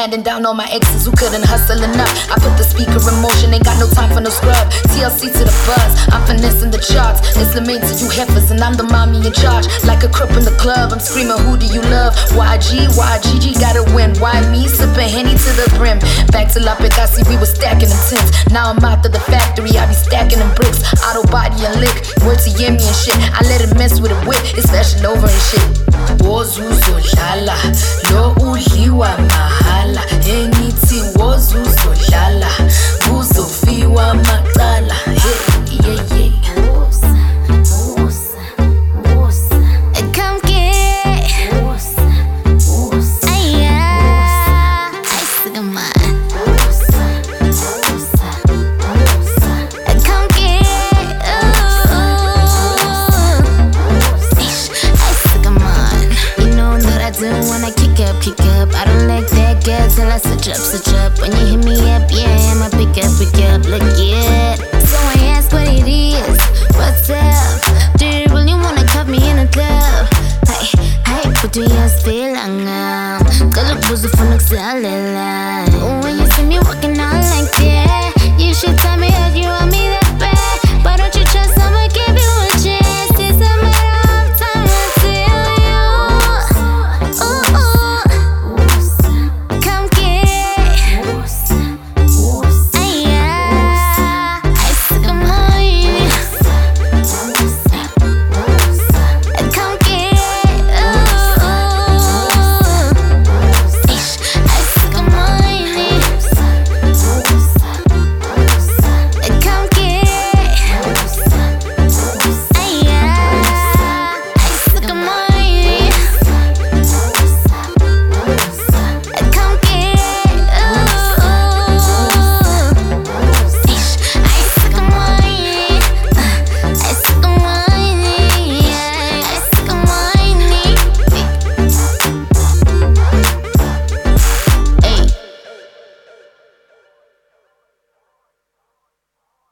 Handing down all my exes who couldn't hustle enough. I put the speaker in motion, ain't got no time for no scrub. TLC to the buzz, I'm finessing the charts. It's Lamaine to you heifers, and I'm the mommy in charge. Like a crip in the club, I'm screaming, who do you love? YG, YGG gotta win. Why me? Sipping Henny to the brim. Back to La Picasso, we were stacking them tents. Now I'm out to the factory, I be stacking them bricks. Auto body and lick, word to Yemi and shit. I let it mess with a whip, it's fashion over and shit. Wozuzodlala, lo udliwa mahala. Engithi wozuzodlala, kuzofiwa macala. Hey, yeah, yeah. Come get I stick a mine. Come get I stick a mine. You know what I do when I kick up. I don't like that girl till I switch up. When you hit me up, yeah, I'ma pick up. Look, yeah. So I ask what it is. What's up? Do you really wanna cut me in the club? Hey, put your still on. Kalak buzo for nagsalala.